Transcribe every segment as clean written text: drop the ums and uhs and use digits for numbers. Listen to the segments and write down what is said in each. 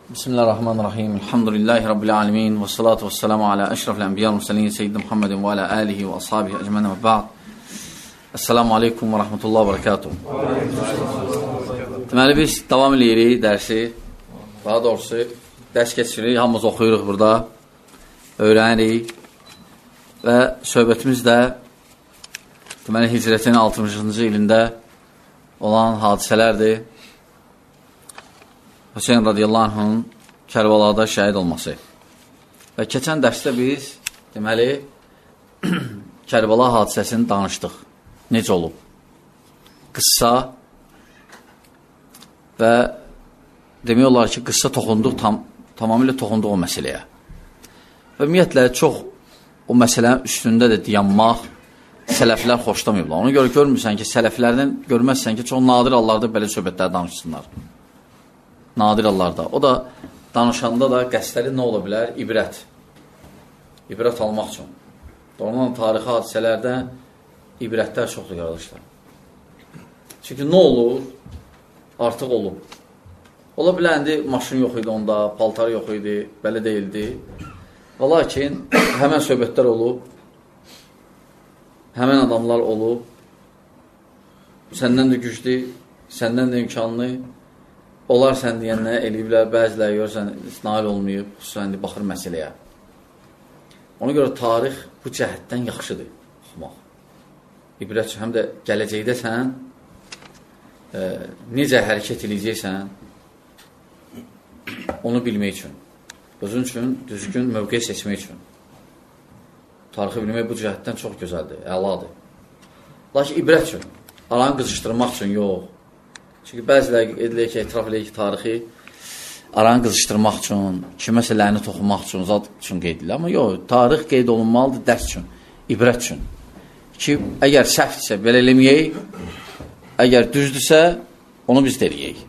Bismillahirrahmanirrahim. Elhamdülillahi Rabbil alemin. Və salatu və selamu alə əşrafil ənbiya müsəlin Seyyidin Muhammedin və alə alihi və ashabihi əcmənə və ba'd. Esselamu aleykum və rahmetullahi və barakatuhu. Deməli, biz davam edirik dərsi. Daha doğrusu, dərs keçirik. Hamımız oxuyuruq burada. Öyrənirik. Və söhbətimiz də deməli, hicrətin 60-cı ilində olan hadisələrdir. Hüseyin radiyallahu anh'ın Kərbalada şəhid olması. Və keçən dərsdə biz, deməli, Kərbala hadisəsini danışdıq. Necə olub? Qıssa və demək olar ki, qıssa toxunduq, tamamilə toxunduq o məsələyə. Və ümumiyyətlə, çox o məsələnin üstündə də dayanmaq sələflər xoşlamayıblar. Ona görə görmürsən ki, sələflərdən görməzsən ki, çox nadir hallarda belə söhbətlər danışsınlar. Nadir hallarda. O da danışanda da qəsdləri nə ola bilər? İbrət. İbrət almaq üçün. Doğrudan tarixi hadisələrdə ibrətlər çoxdur, qardaşlar. Çünki nə olur? Artıq olub. Ola biləndi, maşın yox idi onda, paltarı yox idi, belə deyildi. Və lakin, həmən söhbətlər olub, həmən adamlar olub, səndən də güclü, səndən də imkanlı. Onlar sən deyənlə eləyiblər, bəziləri görürsən, nail olmayıb, xüsusən baxır məsələyə. Ona görə tarix bu cəhətdən yaxşıdır, oxumaq. İbrət həm də gələcəkdə sən necə hərəkət edəcəksən, onu bilmək üçün, özün üçün düzgün mövqe seçmək üçün. Tarixi bilmək bu cəhətdən çox gözəldir, əladır. Lakin ibrət üçün, aranı qızışdırmaq üçün yox. Çünki bəziləri edilir ki, etiraf edir ki, tarixi aranı qızışdırmaq üçün, kiməsə ləni toxunmaq üçün, zat üçün qeyd edilir. Amma yox, tarix qeyd olunmalıdır dərs üçün, ibrət üçün. Ki, əgər səhvdirsə, belə eləməyək, əgər düzdürsə, onu biz deləyək.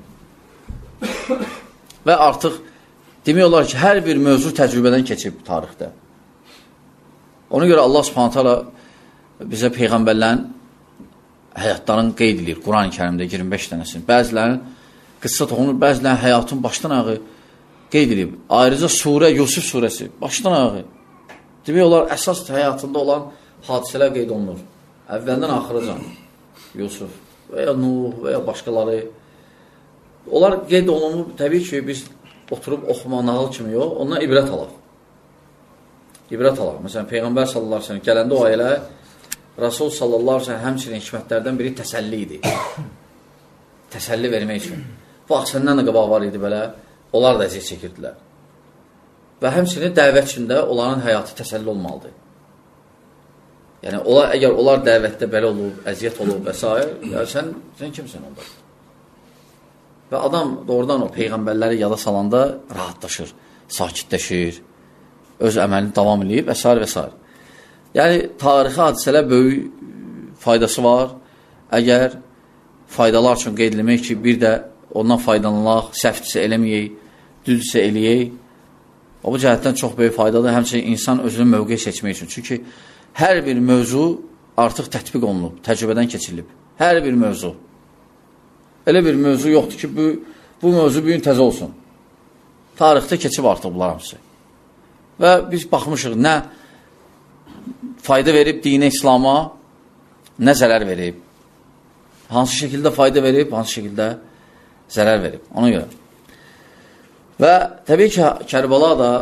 Və artıq demək olar ki, hər bir mövzu təcrübədən keçib tarixdə. Ona görə Allah Subhanahu taala bizə peyğəmbərlərin həyatlarını qeyd edir Quran-ı Kərimdə 25 dənəsini. Bəzilərinin qıssa toxunur, bəzilərinin həyatın başdan ayağı qeyd edib. Ayrıca surə, Yusuf surəsi, başdan ayağı. Demək olar, əsas həyatında olan hadisələr qeyd olunur. Əvvəldən axıracan. Yusuf və ya Nuh və ya başqaları. Onlar qeyd olunur, təbii ki, biz oturub oxumaq nağıl kimi yox, ondan ibrət alaq. İbrət alaq. Məsələn, Peyğəmbər sallallahu əleyhi və səlləm gələndə o ailə Rasul sallallahu əleyhi və səlləm həmçinin hikmətlərdən biri təsəlli idi. Təsəlli vermək üçün. Bax, səndən də qabaq var idi belə, onlar da əziyyət çəkirdilər. Və həmçinin dəvət üçün də onların həyatı təsəlli olmalıdır. Yəni, əgər onlar dəvətdə belə olub, əziyyət olub və s. Sən kimsən onda? Və adam doğrudan o peyğəmbərləri yada salanda rahatlaşır, sakitləşir, öz əməlini davam edib və s. və s. Yəni, tarixi hadisələr böyük faydası var. Əgər faydalar üçün qeyd eləmək ki, bir də ondan faydalanaq, səhvdirsə eləməyək, düzdürsə eləyək. O bu cəhətdən çox böyük faydadır. Həmçinin insan özünün mövqe seçmək üçün. Çünki hər bir mövzu artıq tətbiq olunub, təcrübədən keçirilib. Hər bir mövzu. Elə bir mövzu yoxdur ki, bu mövzu bugün təzə olsun. Tarixdə keçib artıq bunlar hamısı. Və biz baxmışıq, nə fayda verib dinə, İslama, nə zərər verib. Hansı şəkildə fayda verib, hansı şəkildə zərər verib. Ona görə. Və təbii ki, Kərbala da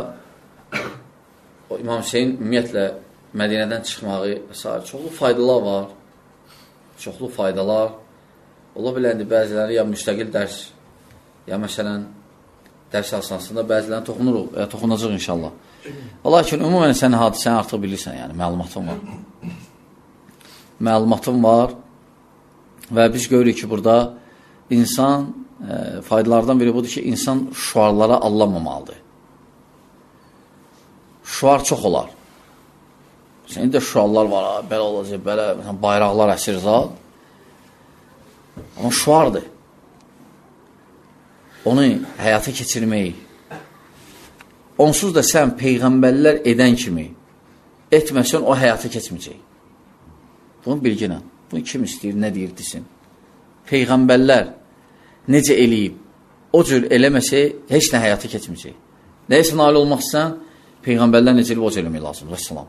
İmam Hüseyin ümumiyyətlə Mədinədən çıxmağı və s. çoxlu faydalar var. Çoxlu faydalar. Ola biləndi bəziləri ya müstəqil dərs, ya məsələn dərs əsasında bəzilərini toxunuruq, ya toxunacaq inşallah. Lakin ümumən sən hadisəni artıq bilirsən, yəni məlumatın var. Məlumatın var və biz görürük ki, burada insan faydalardan biri budur ki, insan şüarlara allanmamalıdır. Şüar çox olar. Senin də şüarlar var, belə olacaq, belə bayraqlar əsir zat. Amma şüardır. Onu həyata keçirmək. Onsuz da sən peyğəmbərlər edən kimi etməsən, o həyata keçməyəcək. Bunu bilginə. Bunu kim istəyir, nə deyir, desin. Peyğəmbərlər necə eləyib, o cür eləməsək, heç nə həyata keçməyəcək. Nəyəsə nail olmaq istəyən, Peyğəmbərlər necə o cür eləmək lazım, vəssalam.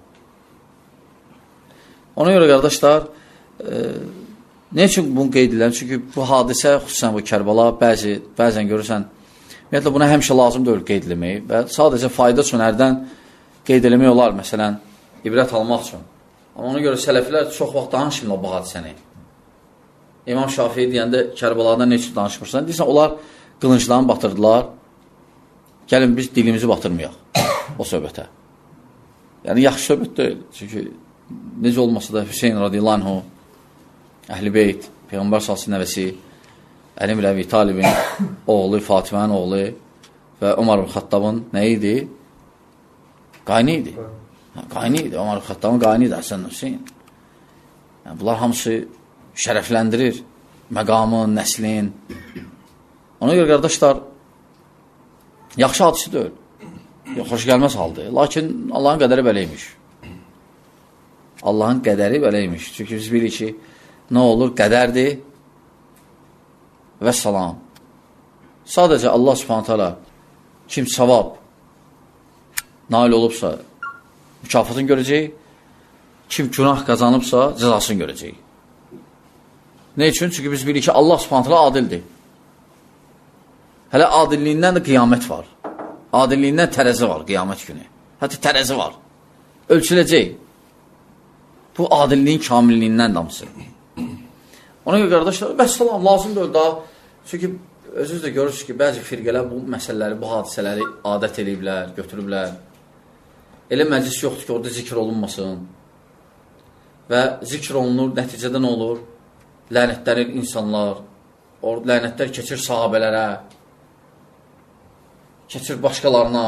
Ona görə, qardaşlar, nə üçün bunu qeyd edirəm? Çünki bu hadisə, xüsusən bu Kərbala, bəzən görürsən, ümumiyyətlə, buna həmişə lazım deyil qeyd eləmək və sadəcə fayda üçün hərdən qeyd eləmək olar, məsələn, ibrət almaq üçün. Amma ona görə sələflər çox vaxt danışmırlar bu hadisəni. İmam Şafii deyəndə Kərbalada nə üçün danışmırsan? Deyirsən, onlar qılınclarını batırdılar. Gəlin, biz dilimizi batırmayaq o söhbətə. Yəni, yaxşı söhbət deyil. Çünki necə olmasa da Hüseyin radiyallahu anhu, Əhl-i Beyt, Peyğəmbər salsın nəvəsi, Əli ibn Əbi Talibin oğlu, Fatimənin oğlu və Ömər ibn Xattabın nə idi? Qayni idi. Qayni idi. Ömər ibn Xattabın qayni idi, Həsən Hüseyin. Yəni, bunlar hamısı şərəfləndirir məqamın, nəslin. Ona görə, qardaşlar, yaxşı hadisi deyil. Xoş gəlməz haldır. Lakin Allahın qədəri beləymiş. Allahın qədəri beləymiş. Çünki biz bilirik ki, nə olur? Qədərdir və salam. Sadəcə Allah subhanət hala kim savab nail olubsa mükafatını görəcək, kim günah qazanıbsa cəzasını görəcək. Nə üçün? Çünki biz bilirik ki, Allah subhanət hala adildir. Hələ adilliyindən də qiyamət var. Adilliyindən tərəzi var qiyamət günü. Hətta tərəzi var. Ölçüləcək. Bu adilliyin kamilliyindən damısı. Ona görə, qardaşlar, vəssalam, lazım deyil daha. Çünki özünüz də görürsünüz ki, bəzi firqələr bu məsələləri, bu hadisələri adət ediblər, götürüblər. Elə məclis yoxdur ki, orada zikr olunmasın. Və zikr olunur, nəticədə nə olur? Lənətlərir insanlar. Lənətlər keçir sahabələrə, keçir başqalarına.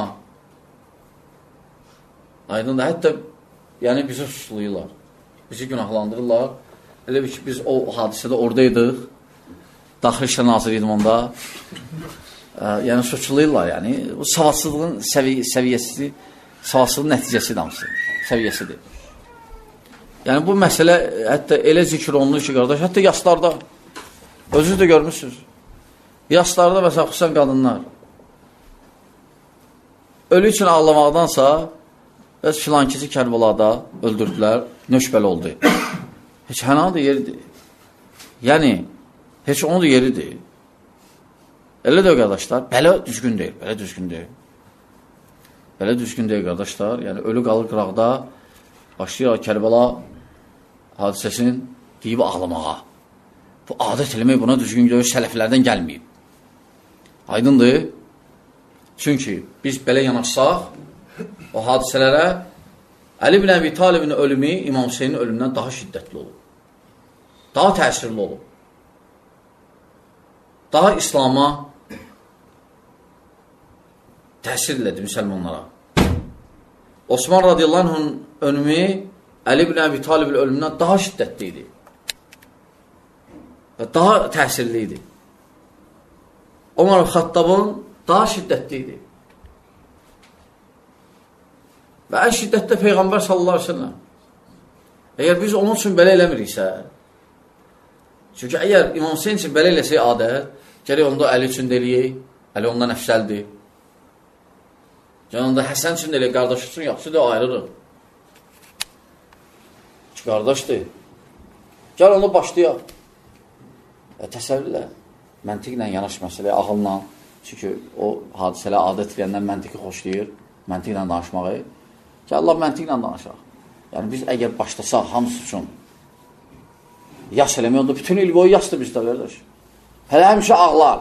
Aydın da, hətta yəni bizi suçlayırlar, bizi günahlandırırlar. Elə bir ki, biz o hadisədə oradaydıq, Daxili İşlər Naziri idim onda. Yəni, suçlayırlar, yəni. Bu savadsızlığın səviyyəsi, savadsızlığın nəticəsi damısı, səviyyəsidir. Yəni, bu məsələ hətta elə zikr olunur ki, qardaş, hətta yaşlarda, özünüz də görmüşsünüz, yaşlarda, məsələn, xüsusən qadınlar, ölü üçün ağlamaqdansa, öz filankisi Kərbalada öldürdülər, nöşbəli oldu. Heç hənadır yeridir. Yəni, heç onu da yeridir. Elə də qardaşlar, belə düzgün deyil, belə düzgün deyil. Belə düzgün deyil, qardaşlar. Yəni, ölü qalır qıraqda, başlayır Kərbala hadisəsinin deyib ağlamağa. Bu adət eləmək buna düzgün deyil, sələflərdən gəlməyib. Aydındır. Çünki biz belə yanaşsaq, o hadisələrə Əli ibn Əbi Talibin ölümü İmam Hüseynin ölümündən daha şiddətli olub. Daha təsirli olub. Daha İslama təsir elədi müsəlmanlara. Osman radiyallahu anh'ın ölümü Əli ibn Əbi Talibin ölümündən daha şiddətli idi. Və daha təsirli idi. Ömər ibn Xattabın daha şiddətli idi. Və ən şiddətdə Peyğəmbər sallallahu aleyhi ve sellem. Əgər biz onun üçün belə eləmiriksə, çünki əgər İmam Hüseyin üçün belə eləsək adət, gərək onda Əli üçün də eləyək, Əli ondan əfsəldir. Gərək onda Həsən üçün də eləyək, qardaş üçün yaxşı da ayrılır. Ki, qardaşdır. Gəl onu başlayaq. Təsəvvürlə, məntiqlə yanaş məsələyə, ağılla. Çünki o hadisələ adət edəndən məntiqi xoşlayır, məntiqlə danışmağı. Ki, Allah məntiqlə danışaq. Yəni, biz əgər başlasaq hamısı üçün yaş eləmək onda bütün il boyu yaşdır bizdə, qardaş. Hələ həmişə ağlar.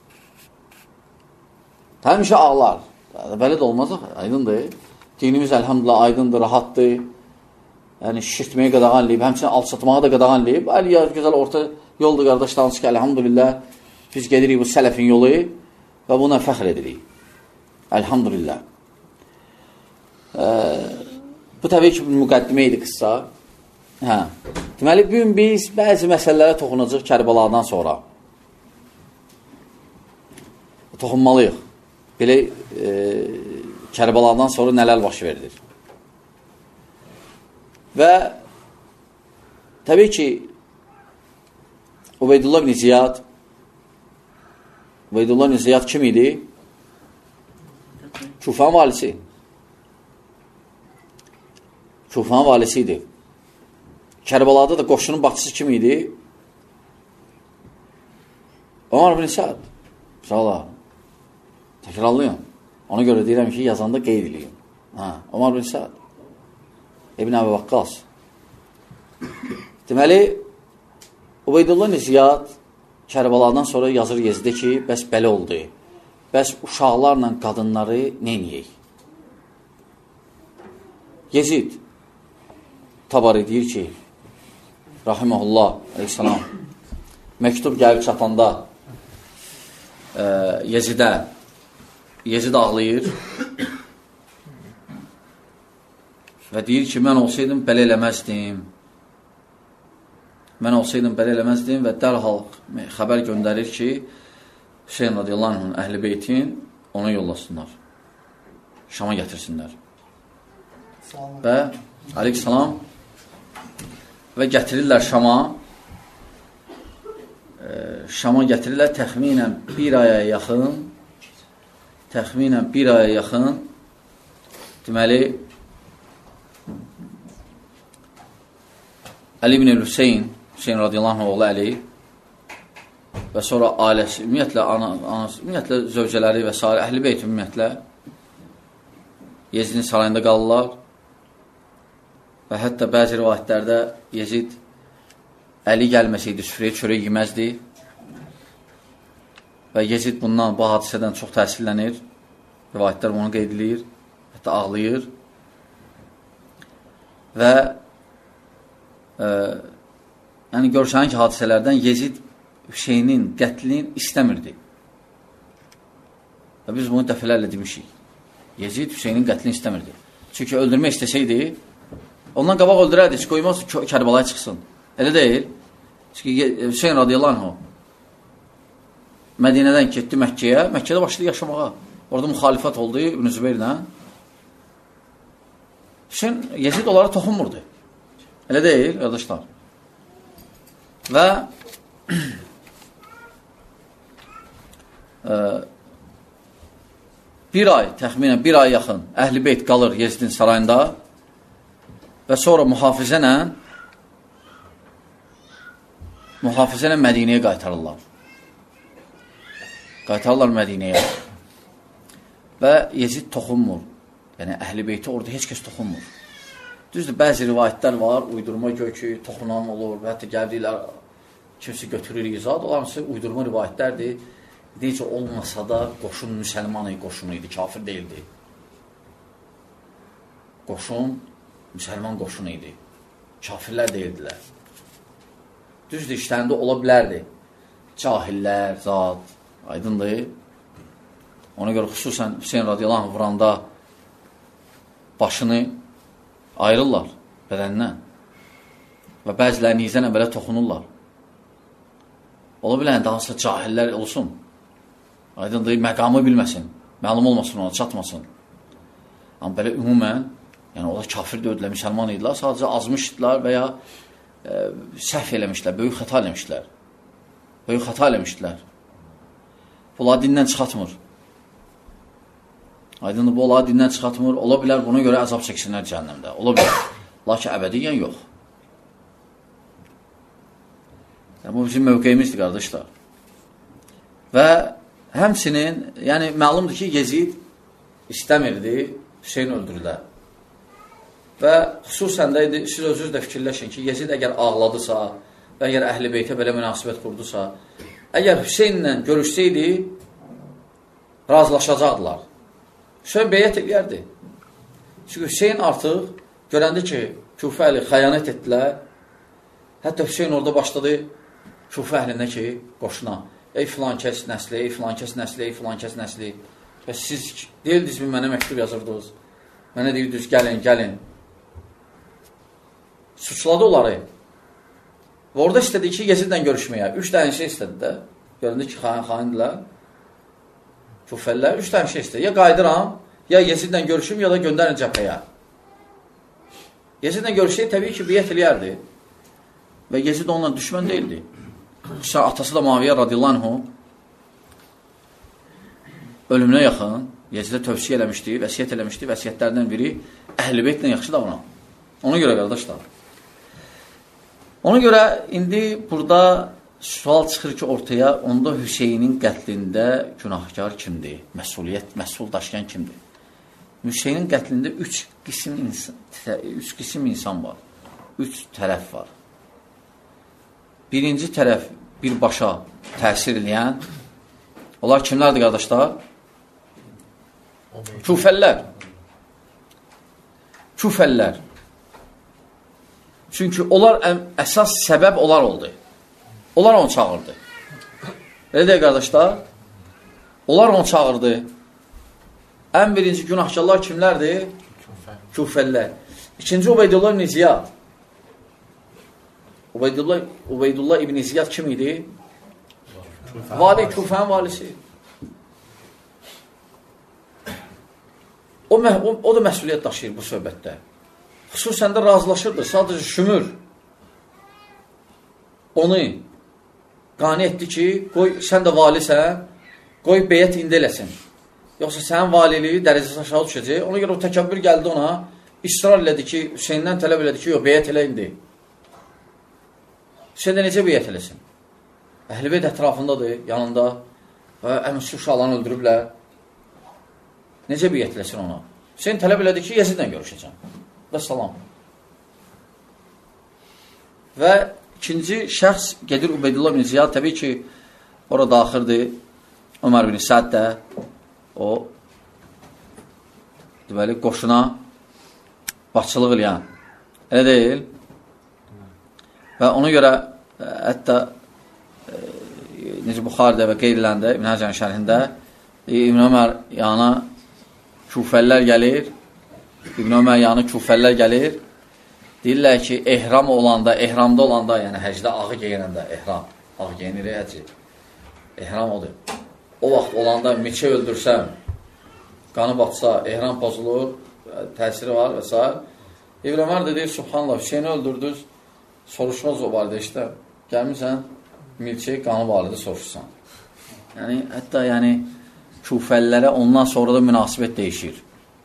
Həmişə ağlar. Belə də olmaz, aydındır. Dinimiz əlhamdülillah aydındır, rahatdır. Yəni, şişirtməyə qadağanlayıb, həmçinin alçatmağa da qadağanlayıb. Əli gözəl orta yoldur, qardaşlarınız ki, əlhamdülillah biz gedirik bu sələfin yolu və buna fəxr edirik. Əlhamdülillah. Bu təbii ki, müqəddimə idi qıssa. Deməli, bugün biz bəzi məsələlərə toxunacaq Kərbaladan sonra. Toxunmalıyıq. Belə Kərbaladan sonra nələr baş verilir. Və təbii ki, Ubeydullah ibn Ziyad Ubeydullah ibn Ziyad kim idi? Kufan valisi. Kufan valisi idi. Kərbalada da qoşunun başçısı kim idi? Ömər ibn Səad. Sağ ola. Təkrarlayın. Ona görə deyirəm ki, yazanda qeyd edeyim. Ömər ibn Səad. İbn Əbi Vaqqas. Deməli, Ubeydullah ibn Ziyad Kərbaladan sonra yazır Yezidə ki, bəs belə oldu. Bəs uşaqlarla qadınları neyniyək? Yezid Tabari deyir ki, Rahiməhullah, aleyhissalam, məktub gəlib çatanda Yezid ağlayır və deyir ki, mən olsaydım belə eləməzdim və dərhal xəbər göndərir ki, Hüseyin radiyallahu anh'ın əhl-i beytin onu yollasınlar, Şama gətirsinlər. Və aleyhissalam və gətirirlər Şama gətirirlər təxminən bir aya yaxın deməli Əli ibn Hüseyin radiyallahu anh oğlu Əli və sonra ailəsi, ümumiyyətlə zövcələri və s. əhl-i beyt ümumiyyətlə Yezidin sarayında qalırlar və hətta bəzi rivayətlərdə Yezid Əli gəlməsəydi, süfrəyə çörək yeməzdi və Yezid bundan, bu hadisədən çox təsirlənir. Rivayətlər onu qeyd edir, hətta ağlayır və yəni görüşən ki, hadisələrdən Yezid Hüseynin qətlini istəmirdi. Və biz bunu dəfələrlə demişik. Yezid Hüseynin qətlini istəmirdi. Çünki öldürmək istəsəydi, ondan qabaq öldürərdi, heç qoymaz Kərbalaya çıxsın. Elə deyil. Çünki Hüseyin radiyallahu anh Mədinədən getdi Məkkəyə, Məkkədə başladı yaşamağa. Orada müxalifət oldu İbn Zübeyrlə. Yezid onlara toxunmurdu. Elə deyil, qardaşlar. Və təxminən bir ay yaxın Əhl-i Beyt qalır Yezidin sarayında və sonra mühafizənə Mədinəyə qaytarırlar. Qaytarırlar Mədinəyə və Yezid toxunmur. Yəni, Əhl-i Beyti orada heç kəs toxunmur. Düzdür, bəzi rivayətlər var, uydurma gökü, toxunan olur və hətta gəldiklər, kimsə götürür izad, olarsa uydurma rivayətlərdir. Necə olmasa da qoşun müsəlman qoşunu idi, kafir deyildi. Qoşun müsəlman qoşunu idi, kafirlər deyildilər. Düzdür, işlərində ola bilərdi. Cahillər, zat, aydındır. Ona görə xüsusən Hüseyin radiyallahu anh vuranda başını ayırırlar bədəndən və bəziləri nizənə belə toxunurlar. Ola bilən hansısa cahillər olsun. Aydındır, məqamı bilməsin, məlum olmasın ona, çatmasın. Amma belə ümumən, yəni o da kafir döydülər, müsəlman idilər, sadəcə azmışdılar və ya səhv eləmişlər, böyük xəta eləmişlər. Bunlar dindən çıxatmır. Aydındır, bu onları dindən çıxatmır. Ola bilər, buna görə əzab çəksinlər cəhənnəmdə. Ola bilər. Lakin əbədiyyən yox. Yəni, bu bizim mövqeyimizdir, qardaşlar. Və həmsinin, yəni məlumdur ki, Yezid istəmirdi, Hüseyin öldürülər. Və xüsusən də siz özünüz də fikirləşin ki, Yezid əgər ağladısa və əgər Əhl-i Beytə belə münasibət qurdusa, əgər Hüseyinlə görüşsəydi, razılaşacaqdılar. Hüseyin beyyət eləyərdi. Çünki Hüseyin artıq görəndi ki, Küfə əhli xəyanət etdilər. Hətta Hüseyin orada başladı Küfə əhlinə ki, qoşuna. Ey filan kəs nəsli, ey filan kəs nəsli, ey filan kəs nəsli. Və siz deyildiniz mi, mənə məktub yazırdınız. Mənə deyirdiniz, gəlin. Suçladı onları. Və orada istədi ki, Yezidlə görüşməyə. 3 dənə şey istədi də. Göründü ki, xaindirlər. Küfəllər 3 dənə şey istədi. Ya qaydıram, ya Yezidlə görüşüm, ya da göndərin cəbhəyə. Yezidlə görüşsəydi, təbii ki, biyyət eləyərdi. Və Yezid onunla düşmən deyildi. Atası da Muaviyyə radiyallahu anhu ölümünə yaxın Yezidə tövsiyə eləmişdi, vəsiyyət eləmişdi. Vəsiyyətlərdən biri Əhl-i Beytlə yaxşı davran. Ona görə qardaşlar. Ona görə indi burada sual çıxır ki, ortaya onda Hüseynin qətlində günahkar kimdir? Məsul daşıyan kimdir? Hüseynin qətlində üç qisim insan var. Üç tərəf var. Birinci tərəf birbaşa təsir eləyən. Onlar kimlərdir qardaşlar? Küfəllər. Küfəllər. Çünki onlar əsas səbəb onlar oldu. Onlar onu çağırdı. Elə deyək qardaşlar, onlar onu çağırdı. Ən birinci günahkarlar kimlərdir? Küfəllər. İkinci Ubeydullah ibn Ziyad. Ubeydullah ibn Ziyad kim idi? Vali, Küfənin valisi. O da məsuliyyət daşıyır bu söhbətdə. Xüsusən də razılaşırdı, sadəcə şümür. Onu qane etdi ki, qoy, sən də valisən, qoy beyət indi eləsin. Yoxsa sənin valiliyi dərəcəsi aşağı düşəcək. Ona görə o təkəbbür gəldi ona, israr elədi ki, Hüseyndən tələb elədi ki, yox, beyət elə indi. Hüseyin də necə beyət eləsin? Əhl-i Beyt ətrafındadır, yanında və əmsi uşaqlarını öldürüblər. Necə beyət eləsin ona? Hüseyin tələb elədi ki, Yezidlə görüşəcəm. Və salam. Və ikinci şəxs gedir Ubeydullah ibn Ziyad, təbii ki, orada daxirdir. Ömər bin Səd də o deməli, qoşuna başçılıq eləyən. Elə deyil. Və ona görə hətta necə Buxaridə və qeyriləndə İbn Həcərin şərhində İbn Ömər yana Küfəllər gəlir. İbn Ömər yanı Küfəllər gəlir. Deyirlər ki, ehramda olanda, yəni həcdə ağı geyinəndə, ehram, ağı geyinir, həcci. Ehram odur. O vaxt olanda meçə öldürsəm, qanı batsa, ehram pozulur, təsiri var və s. İbn Ömər də deyir, subhanallah, Hüseyni öldürdünüz, soruşmaz o barədə işte. Gəlmirsən, milçək qanı barədə soruşsan. Yəni, hətta yəni, Küfəllərə ondan sonra da münasibət dəyişir.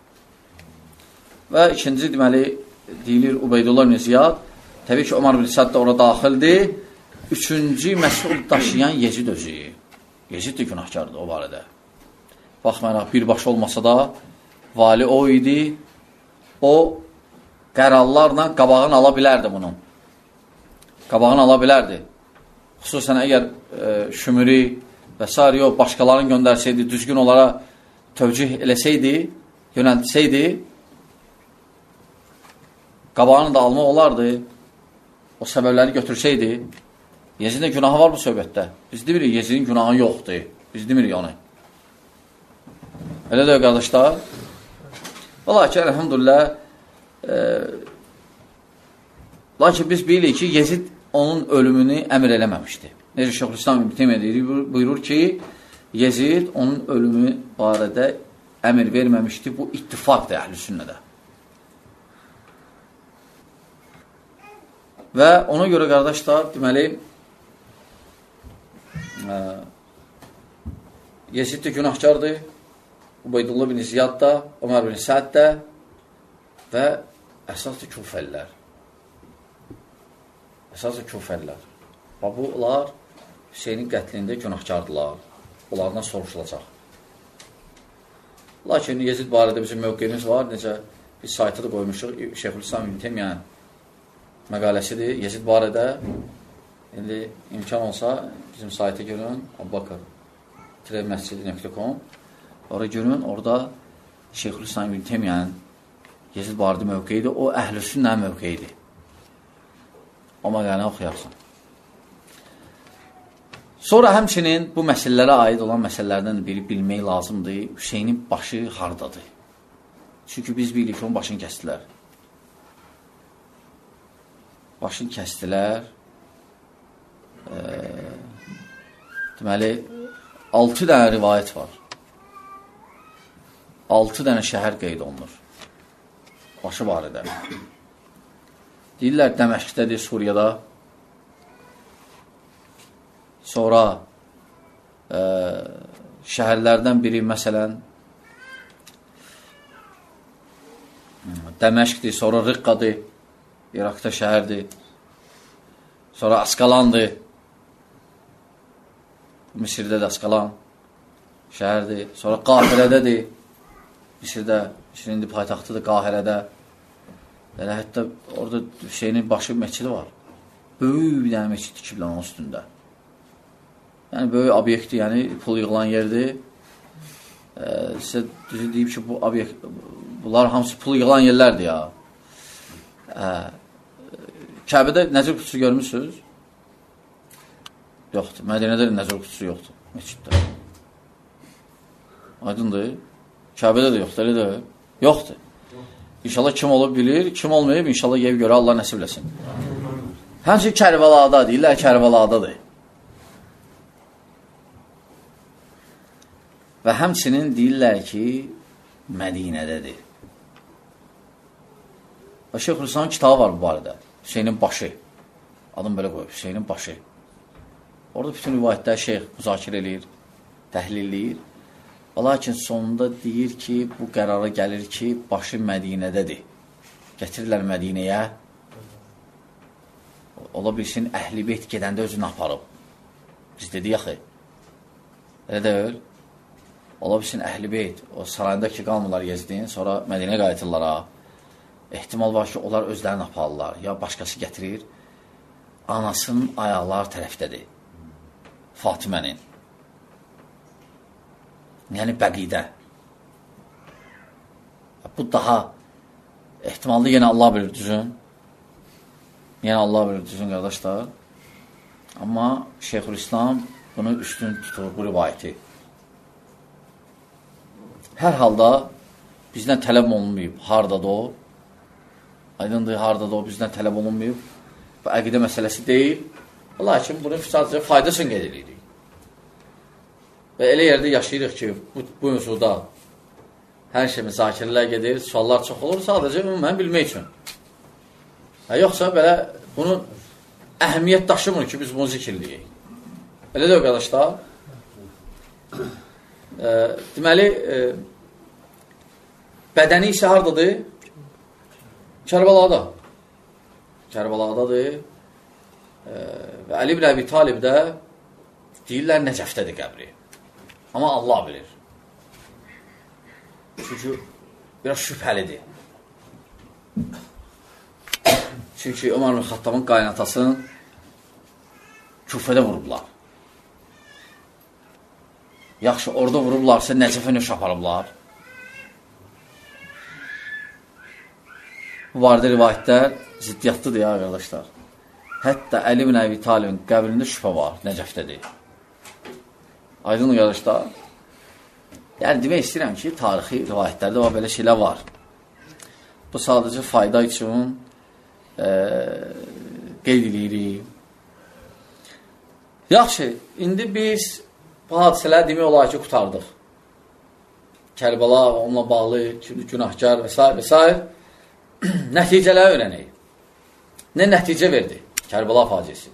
Və ikinci deməli, deyilir Ubeydullah ibn Ziyad. Təbii ki, Ömər bin Səd də orada daxildir. Üçüncü məsul daşıyan Yezid özü. Yezid də günahkardır o barədə. Baxmayaraq, birbaşa olmasa da vali o idi. O qərarlarla qabağını ala bilərdi bunun. Qabağını ala bilərdi. Xüsusən əgər şümürü və s. yox, başqalarını göndərsəydi, düzgün onlara tövcih eləsəydi, yönəltsəydi, qabağını da alma olardı, o səbəbləri götürsəydi. Yezidin günahı var bu söhbətdə. Biz demirik, Yezidin günahı yoxdur. Biz demirik onu. Elə də qardaşlar. Lakin, əlhamdülillah, lakin biz bilirik ki, Yezid onun ölümünü əmr eləməmişdi. Necə Şeyxülislam İbn Teymiyyə buyurur ki, Yezid onun ölümü barədə əmr verməmişdi. Bu ittifaqdır əhl-i sünnədə. Və ona görə qardaşlar, deməli, Yezid də günahkardır, Ubeydullah bin Ziyad da, Ömər bin Səd də və əsasdır Küfəllər. Əsasdır Küfəllər. Və bunlar Hüseynin qətlində günahkardılar. Onlardan soruşulacaq. Lakin Yezid barədə bizim mövqeyimiz var. Necə biz saytı da qoymuşuq. Şeyxülislam İbn Teymiyyanın məqaləsidir. Yezid barədə indi imkan olsa bizim saytı görün. abubakr-məscidi.com Orada görün. Orada Şeyxülislam İbn Teymiyyanın Yezid barədə mövqeyidir. O əhl-i sünnə mövqeyidir. O məqaləni oxuyarsan. Sonra həmçinin bu məsələlərə aid olan məsələlərdən biri bilmək lazımdır. Hüseynin başı hardadır? Çünki biz bilirik ki, onun başını kəstilər. Başını kəstilər. Deməli, 6 dənə rivayət var. 6 dənə şəhər qeyd olunur. Başı barədə. Deyirlər, Dəməşqdədir, Suriyada. Sonra şəhərlərdən biri, məsələn, Dəməşqdir, sonra Riqqadır, İraqda şəhərdir, sonra Askalandır, Misirdə də Askalan şəhərdir, sonra Qahirədədir, Misirdə, Misirin indi paytaxtıdır Qahirədə, elə hətta orada Hüseynin başı məscidi var, böyük bir dənə məscid tikiblər onun üstündə. Yəni, böyük obyektdir, yəni pul yığılan yerdir. Sizə düzü deyib ki, bu obyekt, bunlar hamısı pul yığılan yerlərdir ya. Kəbədə nəzir qutusu görmüşsünüz? Yoxdur. Mədinədə nəzir qutusu yoxdur. Məsciddə. Aydındır. Kəbədə də yoxdur, elə də yoxdur. İnşallah kim olub bilir, kim olmayıb, inşallah yev görə Allah nəsib eləsin. Həmçin Kərbalada deyirlər, Kərbaladadır. Və həmçinin deyirlər ki, Mədinədədir. Və Şeyxülislamın kitabı var bu barədə. Hüseynin başı. Adım belə qoyub, Hüseynin başı. Orada bütün rivayətlər şeyx müzakirə eləyir, təhlil eləyir. Lakin sonunda deyir ki, bu qərara gəlir ki, başı Mədinədədir. Gətirirlər Mədinəyə. Ola bilsin, Əhl-i Beyt gedəndə özünü aparıb. Biz dedik yaxı. Elə deyil. Ola bilsin, Əhl-i Beyt, o sarayındakı qalmırlar Yezdin, sonra Mədinəyə qayıtırlar ha. Ehtimal var ki, onlar özlərini aparırlar. Ya başqası gətirir, anasının ayaqları tərəfdədir. Fatimənin. Yəni, bəqidə. Bu daha ehtimallı yenə Allah bilir düzün. Yəni, Allah bilir düzün, qardaşlar. Amma Şeyxülislam bunu üstün tutur, bu rivayəti. Hər halda bizdən tələb olunmayıb. Hardadır o? Aydındır, hardadır o? Bizdən tələb olunmayıb. Bu əqidə məsələsi deyil. Lakin bunun sadəcə faydasını qeyd edirik. Və elə yerdə yaşayırıq ki, bu mövzuda hər şey müzakirələr gedir, suallar çox olur, sadəcə ümumən bilmək üçün. Yoxsa belə bunun əhəmiyyət daşımır ki, biz bunu zikirləyik. Elə də o qardaşlar. Deməli, bədəni isə haradadır? Kərbalada. Kərbaladadır. Və Əli ibn Əbi Talib də deyirlər Nəcəfdədir qəbri. Amma Allah bilir. Çünki biraz şübhəlidir. Çünki Ömər ibn Xattabın qaynatasını Küfədə vurublar. Yaxşı, orada vurublarsa Nəcəfə nöş aparıblar. Bu barədə rivayətlər ziddiyyatlıdır ya, qardaşlar. Hətta Əli ibn Əbi Talibin qəbrində şübhə var, Nəcəfdədir. Aydın qardaşlar. Yəni, demək istəyirəm ki, tarixi rivayətlərdə var, belə şeylər var. Bu sadəcə fayda üçün qeyd edirik. Yaxşı, indi biz bu hadisələr demək olar ki, qutardıq. Kərbəla, onunla bağlı, günahkar və s. və s. Nəticələri öyrənək. Nə nəticə verdi Kərbəla faciəsi?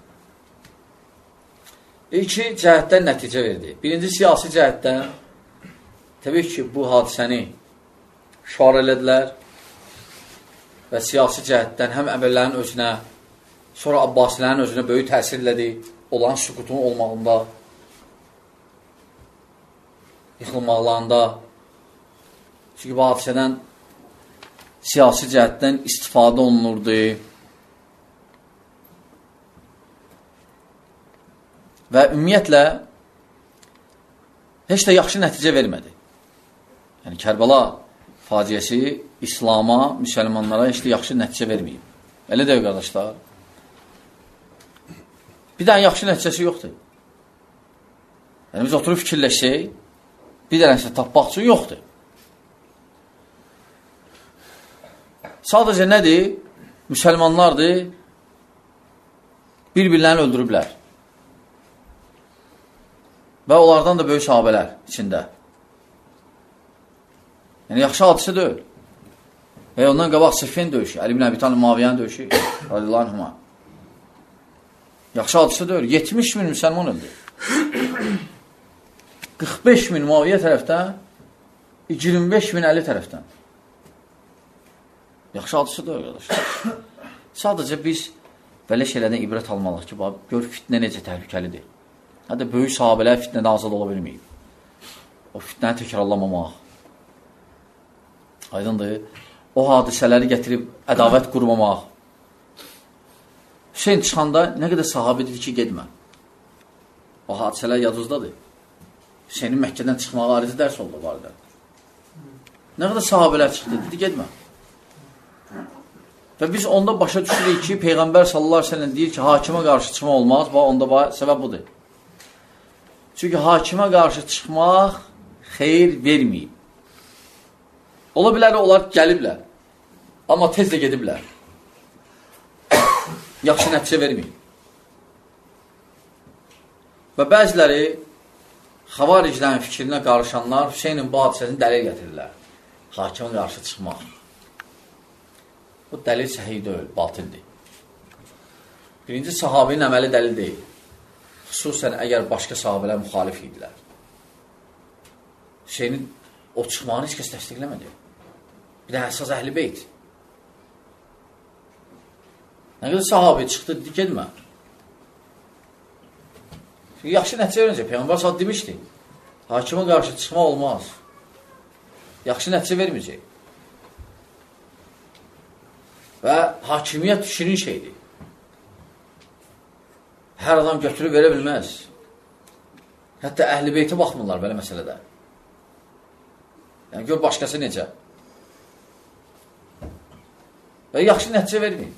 İki cəhətdən nəticə verdi. Birinci, siyasi cəhətdən təbii ki, bu hadisəni şüar elədilər və siyasi cəhətdən həm əməllərin özünə, sonra Abbasilərin özünə böyük təsir elədi, olan sükutun olmağında, yıxılmaqlarında. Çünki bu hadisədən siyasi cəhətdən istifadə olunurdu və ümumiyyətlə heç də yaxşı nəticə vermədi. Yəni, Kərbəla faciəsi İslama, müsəlmanlara heç də yaxşı nəticə verməyib. Elə deyil, qardaşlar. Bir dənə yaxşı nəticəsi yoxdur. Yəni, biz oturub fikirləşsək, bir dənəsə tapmaq üçün yoxdur. Sadəcə nədir? Müsəlmanlardır, bir-birlərini öldürüblər. Və onlardan da böyük sahabələr içində. Yəni, yaxşı hadisə deyil. Və ondan qabaq Siffin döyüşü, Əli ibn Əbi Talib Muaviyyənin döyüşü, radiyallahu anhuma. Yaxşı hadisə deyil. 70 min müsəlman öldü. 45 min Muaviyyə tərəfdən, 25 min Əli tərəfdən. Yaxşı hadisədir, arkadaşlar. Sadəcə biz belə şeylərdən ibrət almalıyıq ki, gör fitnə necə təhlükəlidir. Hətta böyük sahabələr fitnədə azad ola bilməyib. O fitnəni təkrarlamamaq. Aydındır. O hadisələri gətirib ədavət qurmamaq. Hüseyin çıxanda nə qədər sahabə dedi ki, gedmə. O hadisələr yadınızdadır. Hüseynin Məkkədən çıxmağı ayrıca dərs oldu barədə. Nə qədər sahabələr çıxdı, dedi, gedmə. Və biz onda başa düşürük ki, Peyğəmbər sallallahu aleyhi ve sellem deyir ki, hakimə qarşı çıxma olmaz. Onda səbəb budur. Çünki hakimə qarşı çıxmaq xeyir verməyib. Ola bilər, onlar gəliblər. Amma tez də gediblər. Yaxşı nəticə verməyib. Və bəziləri xavariclərin fikrinə qarışanlar Hüseynin bu hadisəsini dəlil gətirirlər. Hakimə qarşı çıxmaq. Bu dəlil səhih deyil, batildir. Birinci, sahabinin əməli dəlil deyil. Xüsusən əgər başqa sahabələr müxalif idilər. Hüseynin o çıxmağını heç kəs təsdiqləmədi. Bir də əsas əhl-i beyt. Nə qədər sahabi çıxdı, dedi, gedmə. Yaxşı nəticə verəcək. Peyğəmbər saat demişdi. Hakimə qarşı çıxmaq olmaz. Yaxşı nəticə verməyəcək. Və hakimiyyət şirin şeydir. Hər adam götürüb verə bilməz. Hətta əhl-i beyti baxmırlar belə məsələdə. Yəni, gör başqası necə. Və yaxşı nəticə verməyib.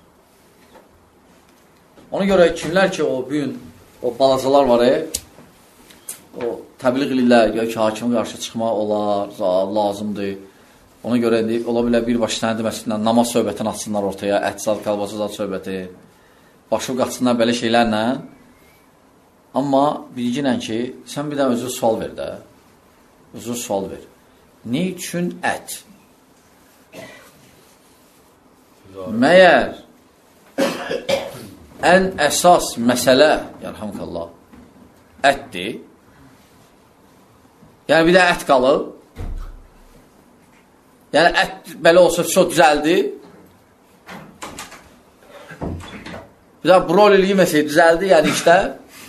Ona görə kimlər ki, o bugün o balacalar var, o təbliğ edirlər, ki, hakimə qarşı çıxmaq olar, lazımdır. Ona görə ola bilər birbaşa sənədi məsələn namaz söhbətini açsınlar ortaya, ət-zat, qalbacı-zat söhbəti, başı qaçsınlar belə şeylərlə. Amma bilginlə ki, sən bir də özü sual ver də. Özü sual ver. Ne üçün ət? Məyər ən əsas məsələ, yarhamdülillah, ətdir. Yəni, bir də ət qalır. Yəni, ət belə olsa çox düzəldi. Bir də brolili yeməsək düzəldi, yəni işdə.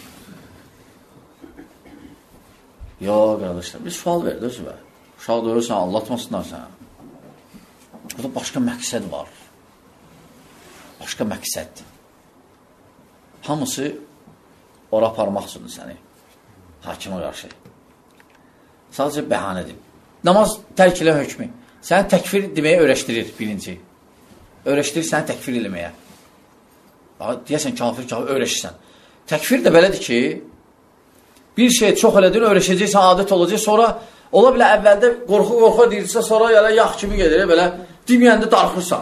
Yox, qardaşlar, bir sual verdi özü və. Uşaq döyürsən, anlatmasınlar sənə. Burada başqa məqsəd var. Başqa məqsəd. Hamısı ora aparmaq üçündür səni. Hakimə qarşı. Sadəcə bəhanədir. Namaz tərk ilə hökmü. Səni təkfir deməyə öyrəşdirir birinci. Öyrəşdirir səni təkfir eləməyə. Deyəsən kafir öyrəşirsən. Təkfir də belədir ki, bir şey çox elədir, öyrəşəcəksən, adət olacaq, sonra ola bilər əvvəldə qorxu deyirsə, sonra elə yağ kimi gedir, belə deməyəndə darxırsan.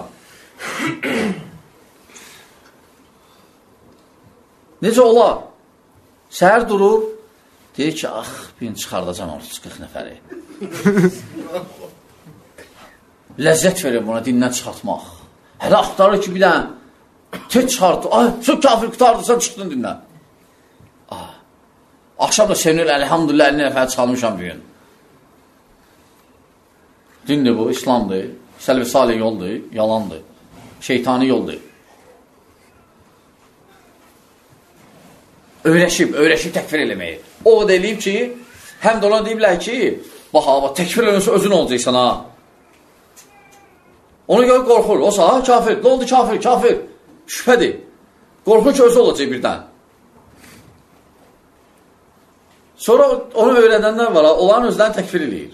Necə olar? Səhər durur, deyir ki, bir çıxardacam 30-40 nəfəri. Ləzzət verir buna dindən çıxartmaq. Hələ axtarır ki, bir dənə tez çıxartdı. Çox kafir qutardırsan, çıxdın dindən. Akşam da sevinir, əlhamdülillah, 50 nəfər çıxalmışam bir gün. Dindir bu, İslamdır, səlvi salih yoldur, yalandır, şeytani yoldur. Öyrəşib təkfir eləməyi. O da eləyib ki, həm də ona deyiblər ki, bax, təkfir eləməsə özün olacaqsan, ha. Ona görə qorxur. O sağa, kafir. Ne oldu kafir? Şübhədir. Qorxur ki, özü olacaq birdən. Sonra onu öyrədənlər var, onların özlərini təkfir eləyir.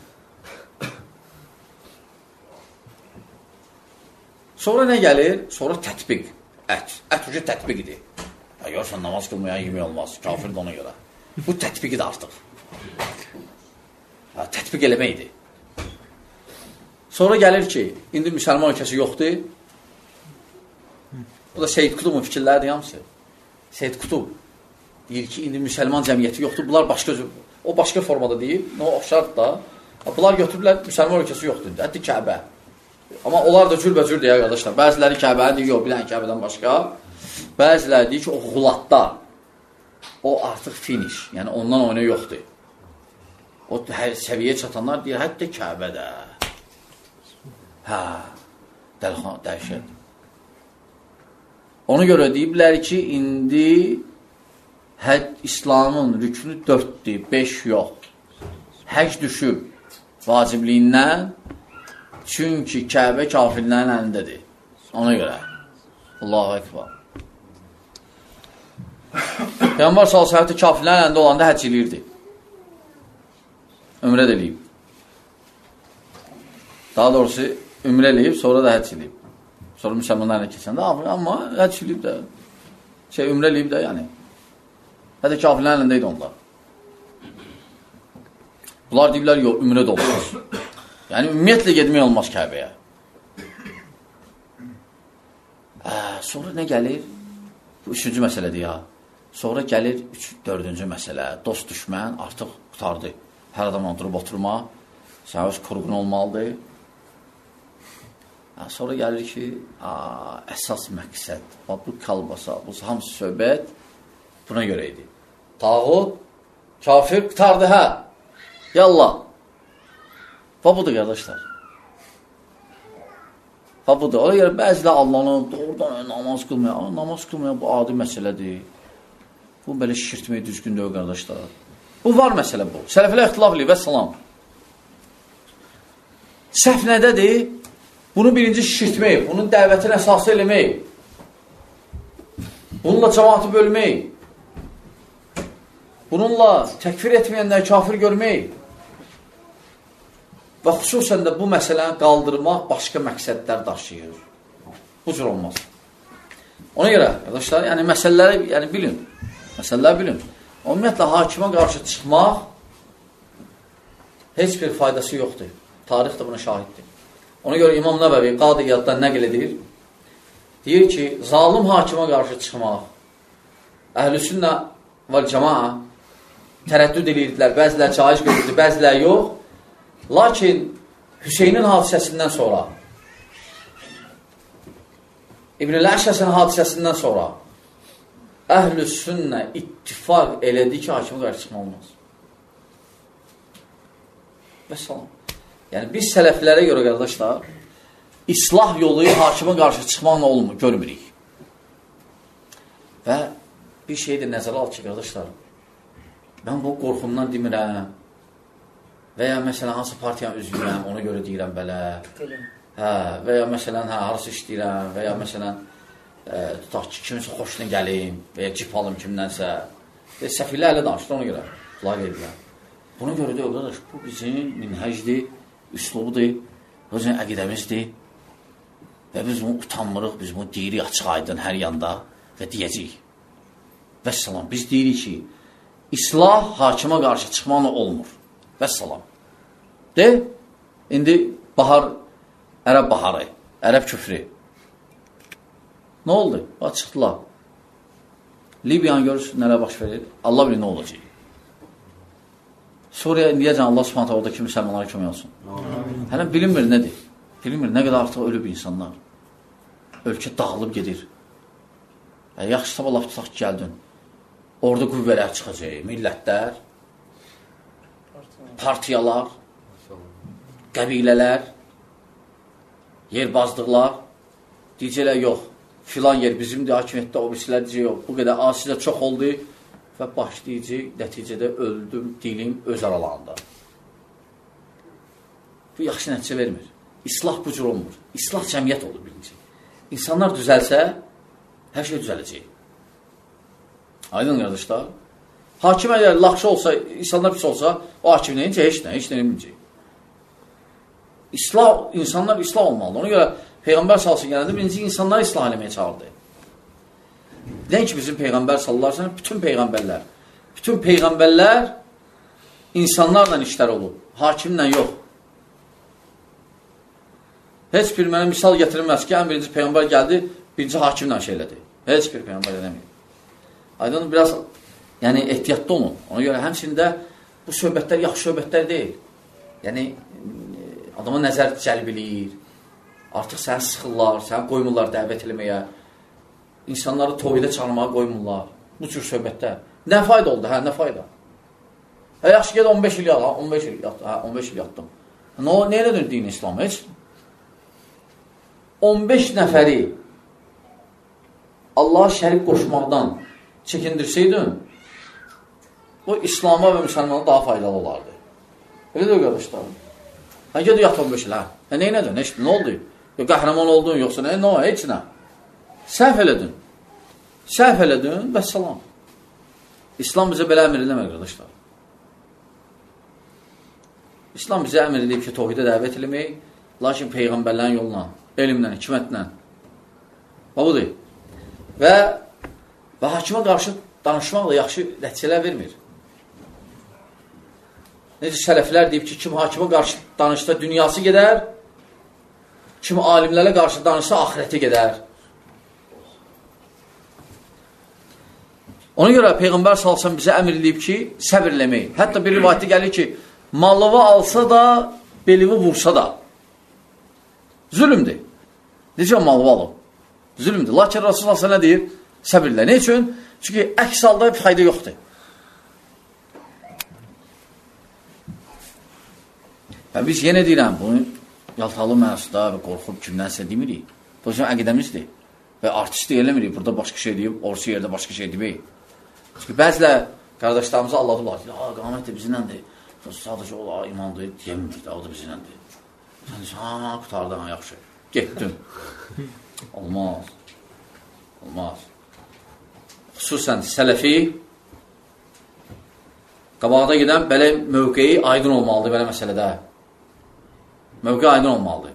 Sonra nə gəlir? Sonra tətbiq. Ət ucu tətbiq idi. Görsən, namaz qılmayan yemək olmaz. Kafir də ona görə. Bu tətbiq idi artıq. Tətbiq eləməkdir. Sonra gəlir ki, indi müsəlman ölkəsi yoxdur. Bu da Seyyid Qutubun fikirlərdir hamısı. Seyyid Qutub deyir ki, indi müsəlman cəmiyyəti yoxdur. Bunlar o başqa formada deyib, o oxşardır da. Bunlar götürürlər, müsəlman ölkəsi yoxdur. Hətta Kəbə. Amma onlar da cürbəcür deyir, qardaşlar. Bəziləri Kəbəni deyir, yox, bilən Kəbədən başqa. Bəziləri deyir ki, o Xulatda. O artıq finish. Yəni, ondan oyuna yoxdur. O səviyyəyə çatanlar deyir, hətta Kəbədə. Hə, dəhşət. Ona görə deyiblər ki, indi İslamın rükünü 4-dür, 5 yox. Həc düşüb vacibliyindən, çünki Kəbə kafirlərin əlindədir. Ona görə. Allahu Ekber. Peyğəmbər sallallahu əleyhi kafirlərin əlində olanda həcc eləyirdi. Ümrə də eləyib. Daha doğrusu ümrə eləyib, sonra da həcc eləyib. Sonra müsəlmanlarla keçəndə, amma həcc eləyib də, ümrə eləyib də, yəni. Hətta kafirlərin əlində idi onlar. Bunlar deyiblər, yox, ümrə də olmaz. Yəni, ümumiyyətlə gedmək olmaz Kəbəyə. Sonra nə gəlir? Bu 3-cü məsələdir ya. Sonra gəlir 4-cü məsələ. Dost düşmən artıq qutardı. Hər adam oturub oturma. Sən öz qurğun olmalıdır. Sonra gəlir ki, əsas məqsəd, bu kalbasa, bu hamısı söhbət buna görə idi. Tağut, kafir qutardı, hə. Yallah. Və budur, qardaşlar. Və budur. Ona görə bəzilə Allah'ın doğrudan namaz qılmaya, namaz qılmaya bu adi məsələdir. Bu belə şişirtmək düzgün deyil, qardaşlar. Bu var məsələ bu. Sələfələ ixtilaf eləyib, vəssalam. Səhv nədədir? Bunu birinci şişirtmək, bunun dəvətin əsası eləmək, bununla cəmaatı bölmək, bununla təkfir etməyənləri kafir görmək və xüsusən də bu məsələni qaldırmaq başqa məqsədlər daşıyır. Bu cür olmaz. Ona görə, arkadaşlar, yəni məsələləri bilin. Məsələləri bilin. Ümumiyyətlə, hakimə qarşı çıxmaq heç bir faydası yoxdur. Tarix də buna şahiddir. Ona görə İmam Nəbəvi Qadiyyatdan nəql edir. Deyir ki, zalim hakimə qarşı çıxmaq, Əhlüsünnə və cəmaa tərəddüd edirdilər, bəzilər caiz görürdü, bəzilər yox. Lakin Hüseynin hadisəsindən sonra, İbn-i Əşəsin hadisəsindən sonra Əhlüsünnə ittifaq elədi ki, hakimə qarşı çıxmaq olmaz. Və salam. Yəni, biz sələflərə görə, qardaşlar, islah yolu hakimə qarşı çıxmaqla olmur, görmürük. Və bir şey də nəzərə al ki, qardaşlar, mən bu qorxumdan demirəm və ya məsələn, hansı partiyanın üzvürəm, ona görə deyirəm belə, və ya məsələn, harası işləyirəm, və ya məsələn, tutaq ki, kiminsə xoşuna gəlim, və ya cip alım kimdənsə, səfirlə ələ danışdı, ona görə qulaq edirəm. Buna görə də, qardaş, bu bizim minhəcdir, üslubudur, özün əqidəmizdir və biz bunu utanmırıq, biz bunu deyirik açıq aydın hər yanda və deyəcəyik. Vəssalam, biz deyirik ki, islah hakimə qarşı çıxmaqla olmur. Vəssalam. İndi bahar, ərəb baharı, ərəb küfrü. Nə oldu? Bax, çıxdılar. Libiyanı görürsün, nələr baş verir? Allah bilir, nə olacaq? Suriya indiyəcən Allah subhanətə oradakı müsəlmanlara kömək olsun. Hələ bilinmir nədir? Bilinmir nə qədər artıq ölüb insanlar. Ölkə dağılıb gedir. Yaxşı sabah laf tutaq ki, gəldin. Orada qüvvələr çıxacaq, millətlər, partiyalar, qəbilələr, yerbazlıqlar. Deyəcəklər, yox, filan yer bizimdir, hakimiyyətdə o birisilər deyəcək, yox, bu qədər asilə çox oldu. Və başlayacaq, nəticədə öldüm, dilim öz aralarında. Bu yaxşı nəticə vermir. İslah bu cür olmur. İslah cəmiyyət olur birinci. İnsanlar düzəlsə, hər şey düzələcək. Aydın qardaşlar. Hakim əgər laxşı olsa, insanlar pis olsa, o hakim neyəcək? Heç nə bilməyəcək. İnsanlar islah olmalıdır. Ona görə Peyğəmbər salsın gələndə birinci insanları islah eləməyə çağırdı. Dən ki, bizim Peyğəmbər sallallahu aleyhi ve sellem, bütün Peyğəmbərlər insanlarla işlər olub, hakimlə yox. Heç bir mənə misal gətirilməz ki, ən birinci Peyğəmbər gəldi, birinci hakimlə şey elədi. Heç bir Peyğəmbər eləməyib. Aydın, biraz ehtiyatlı olun. Ona görə həmçində bu söhbətlər yaxşı söhbətlər deyil. Yəni, adama nəzər cəlb eləyir, artıq səni sıxırlar, səni qoymurlar dəvət eləməyə, İnsanları toyda çağırmağa qoymurlar. Bu cür söhbətdə. Nə fayda oldu? Nə fayda? Yaxşı ged 15 il yat, 15 il yat, 15 il yatdım. Nə edin din İslamı? Heç 15 nəfəri Allah'a şərik qoşmaqdan çəkindirsəydin, o İslama və müsəlmana daha faydalı olardı. Elə də o qardaşlar. Ged yat 15 il, nə edin? Nə oldu? Qəhrəman oldun, yoxsa nə? Heç nə. Səhv elədin. Səhv elədin, bəs salam. İslam bizə belə əmr eləmir, qardaşlar. İslam bizə əmr edib ki, tohidə dəvət eləmək, lakin peyğəmbərlərin yoluna, elmlə, hikmətlə. Budur. Və hakimə qarşı danışmaqla yaxşı nəticələr vermir. Necə sələflər deyib ki, kim hakimə qarşı danışsa dünyası gedər, kim alimlərə qarşı danışsa axirəti gedər. Ona görə Peyğəmbər salsan bizə əmr edib ki, səbir eləmək. Hətta bir rivayətdə gəlir ki, mallığı alsa da, belini vursa da. Zülümdür. Necə mallığı alıb? Zülümdür. Lakin Rasulullah sallallahu nə deyir? Səbir elə. Ne üçün? Çünki əks halda fayda yoxdur. Və biz yenə deyirəm, bunu yaltalı mənasında və qorxub kimdənsə demirik. Bu bizim əqidəmizdir. Və artistlik eləmirik. Burada başqa şey deyib, orası yerdə başqa şey deməyik. Çünki bəzilər qardaşlarımızı alladılar. Qamət də bizimləndir. Sadəcə ola imandır, deyəmir də, o da bizimləndir. Sən qutardın, yaxşı. Getdin. Olmaz. Olmaz. Xüsusən sələfi qabağda gedən belə mövqeyi aydın olmalıdır belə məsələdə. Mövqe aydın olmalıdır.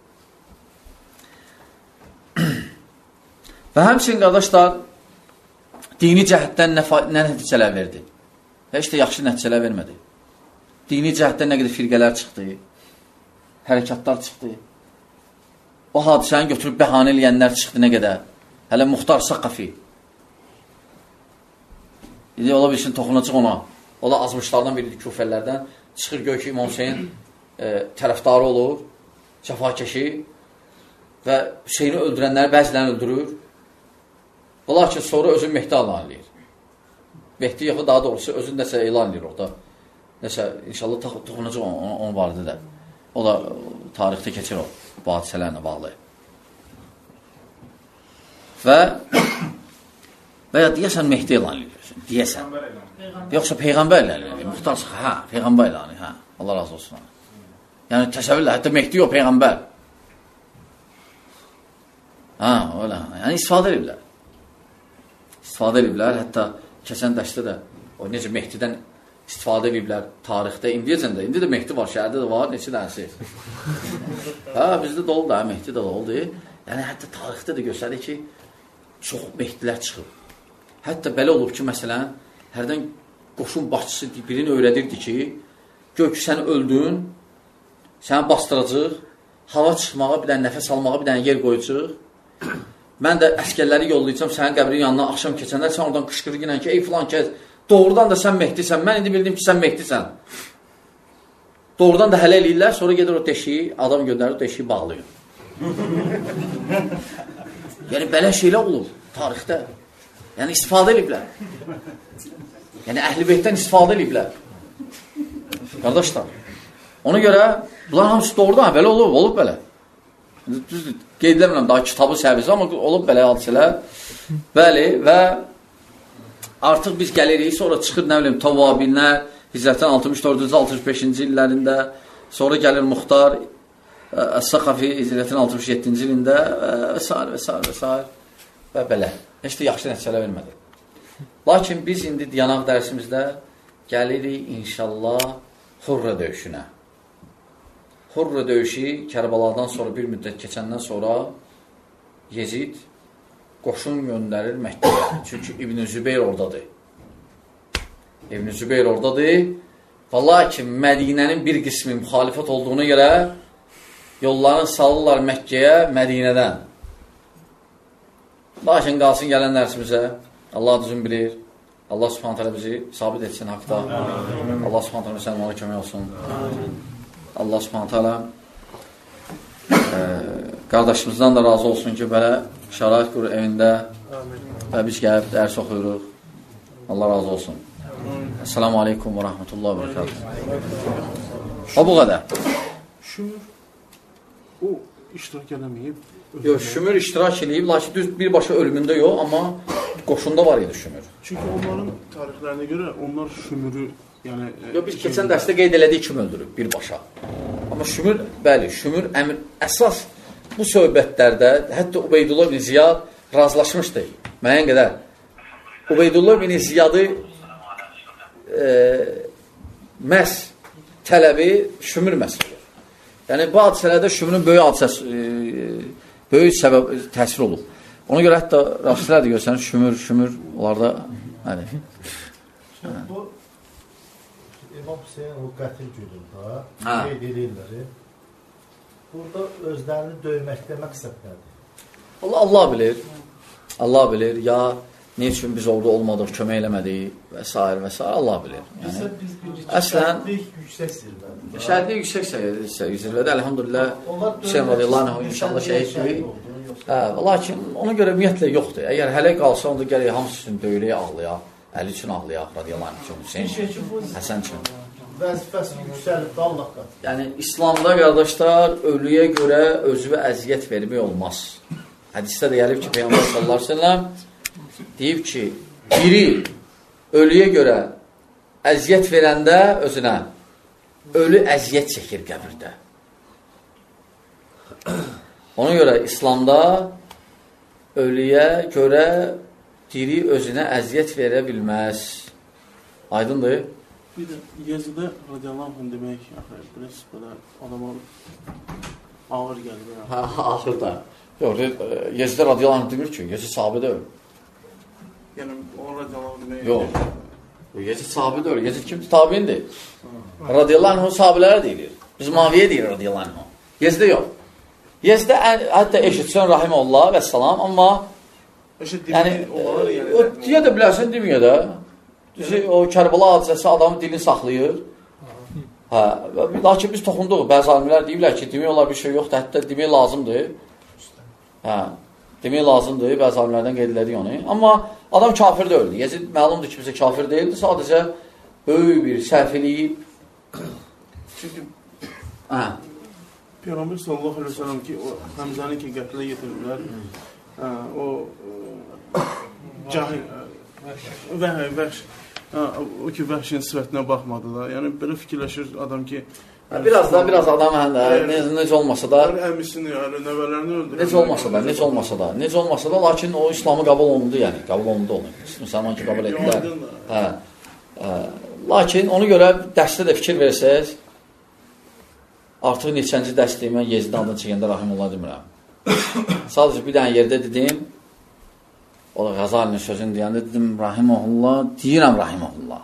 Və həmçinin qardaşlar dini cəhətdən nə nəticələr verdi? Heç də yaxşı nəticələr vermədi. Dini cəhətdən nə qədər firqələr çıxdı, hərəkatlar çıxdı. O hadisəni götürüb bəhanə eləyənlər çıxdı nə qədər. Hələ Muxtar Saqafi. Ola bilsin, toxunacaq ona. O da azmışlardan biridir, küfərlərdən. Çıxır gör ki, İmam Hüseyin tərəfdarı olur, cəfakeşi və Hüseyini öldürənləri bəzilərini öldürür. Lakin sonra özün Mehdi elan edir. Mehdi yoxu daha doğrusu özün nəsə elan edir orada. Nəsə, inşallah toxunacaq onun barədə də. O da tarixdə keçir o, bu hadisələrlə bağlı. Və ya deyəsən Mehdi elan edir. Deyəsən. Yoxsa Peyğəmbər elan edir. Muxtar Sıxa, Peyğəmbər elan edir. Allah razı olsun. Yəni təsəvvürlə, hətta Mehdi yox, Peyğəmbər. Öyle. Yəni istifadə ediblər. İstifadə ediblər. Hətta keçən dərsdə də o necə Mehdidən istifadə ediblər tarixdə. İndiyəcən də, indi də Mehdi var, şəhərdə də var, neçə dənəsi. Bizdə dolu da, Mehdi də doludur. Yəni hətta tarixdə də göstərir ki, çox Mehdilər çıxıb. Hətta belə olub ki, məsələn, hərdən qoşun başçısı birini öyrədirdi ki, gör ki, sən öldün, səni bastıracaq, hava çıxmağa, bir dənə nəfəs almağa, bir dənə yer qoyacaq. Mən də əskərləri yollayacağam, sənin qəbrin yanına axşam keçənlər, sən oradan qışqırıq ilə ki, ey filan kəs, doğrudan da sən Mehdisən, mən indi bildim ki, sən Mehdisən. Doğrudan da hələ eləyirlər, sonra gedir o deşiyi, adam göndərir, o deşiyi bağlayır. Yəni, belə şeylər olub tarixdə. Yəni, istifadə ediblər. Yəni, Əhl-i Beytdən istifadə ediblər. Qardaşlar, ona görə, bunlar hamısı doğrudan, belə olub belə. Düzdür, qeyd eləmirəm daha kitabı səhvisi, amma olub belə hadisələr. Bəli, və artıq biz gəlirik, sonra çıxır, nə bileyim, Tavabinlər, Hicrətdən 64-65-ci illərində, sonra gəlir Muxtar Əs-Saqafi, Hicrətdən 67-ci ilində və s. və belə. Heç də yaxşı nəticələr vermədi. Lakin biz indi yanaq dərsimizdə gəlirik, inşallah, Hurra döyüşünə. Hurra döyüşü Kərbaladan sonra bir müddət keçəndən sonra Yezid qoşun göndərir Məkkəyə. Çünki İbn-i Zübeyr oradadır. İbn-i Zübeyr oradadır. Və lakin Mədinənin bir qismi müxalifət olduğuna görə yollarını salırlar Məkkəyə Mədinədən. Lakin qalsın gələn dərsimizə Allah düzün bilir. Allah subhanət hələ bizi sabit etsin haqda. Allah subhanət hələ müsəlmanlara kömək olsun. Allah subhanət hələ qardaşımızdan da razı olsun ki, belə şərait qurur evində və biz gəlib dərs oxuyuruq. Allah razı olsun. Esselamu aleykum və rəhmətullahi və bərəkatuhu. O bu qədər. Şümür, o iştirak edəməyib. Yox, Şümür iştirak edib, lakin düz birbaşa ölümündə yox, amma qoşunda var idi Şümür. Çünki onların tarixlərinə görə onlar Şümürü, yəni... Yox, biz keçən dərsdə qeyd elədik kim öldürüb, birbaşa. Amma Şümür, bəli, Şümür əmr, əsas bu söhbətlərdə, hətta Ubeydullah ibn Ziyad razılaşmışdı, müəyyən qədər. Ubeydullah ibn Ziyadı məhz tələbi Şümür məsələdir. Yəni, bu hadisələrdə Şümürün böyük səbəb, təsir olub. Ona görə hətta rafislər də görsənir, Şümür, onlarda, yəni. Bu, İmam Hüseyin o qətil günündə, qeyd edirlər, burada özlərini döyməkdə məqsədlərdir. Allah bilir, Allah bilir, ya ne üçün biz orada olmadıq, kömək eləmədik və s. və s. Allah bilir. Yəni, əslən, yüksək zirvədir. Şəhidlik yüksək zirvədə, əlhamdülillah, Hüseyin radiyallahu anh, inşallah şəhiddir. Lakin ona görə ümumiyyətlə yoxdur. Əgər hələ qalsa, onda gələk hamısı üçün döyülüyə ağlayaq, Əli üçün ağlayaq, radiyallahu anh üçün, Hüseyin, Həsən üçün. Vəzifəsi yüksəlib, Allah qat. Yəni, İslamda, qardaşlar, ölüyə görə özünə əziyyət vermək olmaz. Hədisdə də gəlib ki, Peyğəmbər sallallahu aleyhi ve sellem deyib ki, biri ölüyə görə əziyyət verəndə özünə, ölü əziyyət çəkir qəbirdə. Ona görə İslamda ölüyə görə diri özünə əziyyət verə bilməz. Aydındır? Bir də Yezidə radiyallahu anh demək, biraz belə adama ağır gəlir. Ağır da. Yox, Yezidə radiyallahu anh demir ki, Yezid sahabədə öl. Yəni, o radiyallahu anh demək... Yox, Yezid sahabədə öl. Yezid kim? Tabiindir. Radiyallahu anh sahabələrə deyilir. Biz Maviyə deyilir radiyallahu anh. Yezidə yox. Yezidə hətta eşitsən rahiməllah və salam, amma yəni, o deyə də bilərsən, demiyə də. O Kərbəla hadisəsi adamın dilini saxlayır. Lakin biz toxunduq. Bəzi alimlər deyirlər ki, demək olar bir şey yoxdur, hətta demək lazımdır. Demək lazımdır, bəzi alimlərdən qeyd elədik onu. Amma adam kafir də öldü. Yezid məlumdur ki, bizə kafir deyildi, sadəcə böyük bir səhv eləyib. Çünki Peyğəmbər sallallahu aleyhi ve sellem ki, o Həmzəni ki, qətlə yetiriblər, o cahil, vəhş, o ki, vəhşin sifətinə baxmadılar. Yəni, belə fikirləşir adam ki... Biraz adam necə olmasa da... Əmisini, nəvələrini öldürür. Necə olmasa da, lakin o İslamı qəbul olundu, yəni, qəbul olundu onu. Müsəlman ki, qəbul etdilər. Lakin ona görə dərsdə də fikir versəz, artıq neçənci dərsdə mən Yezidin adını çəkəndə rahimullah demirəm. Sadəcə bir dənə yerdə dedim, o da Qazalinin sözünü deyəndə dedim, rahimullah, deyirəm rahimullah.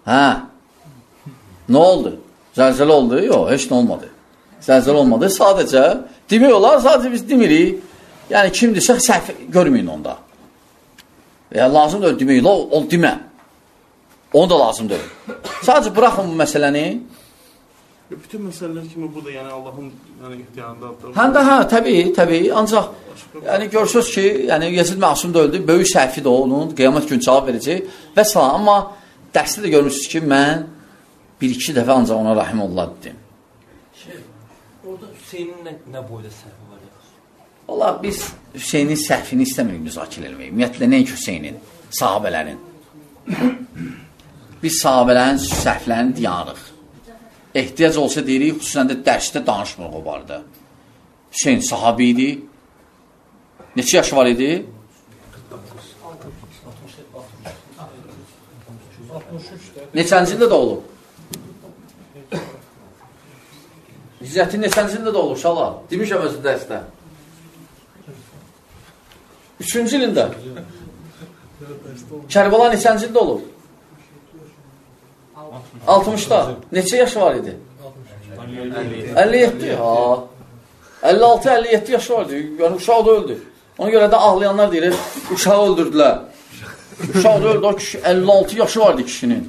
Nə oldu? Zəlzələ oldu? Yox, heç nə olmadı. Zəlzələ olmadı. Sadəcə, demək olar, sadəcə biz demirik. Yəni, kimdirsə, səhv görməyin onda. Lazımdır, demək, ol demə. Onu da lazımdır. Sadəcə, buraxın bu məsələni. Bütün məsələlər kimi bu da, yəni, Allahın ixtiyarındadır. Həm də, təbii. Ancaq, yəni, görürsünüz ki, yəni, Yezid məsum da öldü. Böyük səhvi də onun, qiyamət gün cavab verəcək və s. Amma dərsdə də görmüşsünüz ki, mən bir-iki dəfə ancaq ona rahimullah dedim. Orada Hüseynin nə boyda səhvi var ya? Valla biz Hüseynin səhvini istəmirik müzakirə eləmək. Ümumiyyətlə, nəinki Hüseynin, sahabələrin. Biz sahabələrin səhvlərini deyanırıq. Ehtiyac olsa deyirik, xüsusən də dərsdə danışmırıq o barədə. Hüseyin sahabi idi. Neçə yaşı var idi? 63. Neçənci ildə də olub? İzzətin neçənci ildə də olub, şala? Demişəm özü dərsdə. 3-cü ilində. Kərbəla neçənci ildə olub? 60-da. Neçə yaşı var idi? 57. 56-57 yaşı var idi. Yəni, uşaq da öldü. Ona görə də ağlayanlar deyir, uşağı öldürdülər. Uşaq da öldü, o kişi 56 yaşı vardı kişinin.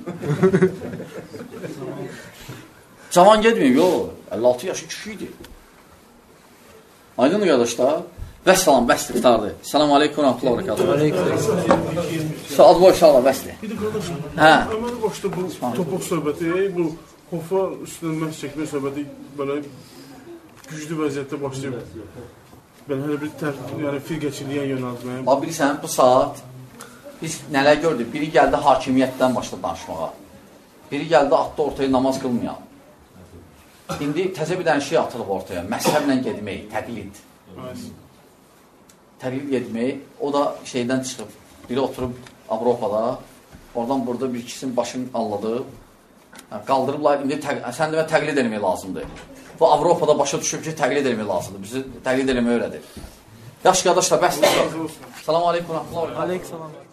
Cavan getməyib, yox. 56 yaşı kişi idi. Aydın qardaşlar. Vəssalam, bəsdir, qutardı. Selamun aleyküm, rahmetullah, barakatuhu. Saat boş sağla, bəsdir. Bir də qardaşım, Hə. əməli başda bu topuq söhbəti, bu Hofa üstündən məhz çəkmə söhbəti belə güclü vəziyyətdə başlayıb. Belə hələ bir yəni firqəçiliyə yönəltməyə. Bax, bilirsən, bu saat biz nələr gördük? Biri gəldi hakimiyyətdən başladı danışmağa. Biri gəldi, atdı ortaya namaz qılmayan. İndi təzə bir dənə şey atılıb ortaya. Məzhəblə gedmək, təqlid. Təqlid getmək, o da şeydən çıxıb. Biri oturub Avropada, oradan burada bir ikisinin başını anladı. Qaldırıblar, indi sən demə təqlid eləmək lazımdır. Bu Avropada başa düşüb ki, təqlid eləmək lazımdır. Bizi təqlid eləmək öyrədir. Yaxşı qardaşlar, bəsdir. Salam aleyküm, rahmetullah. Aleyküm salam.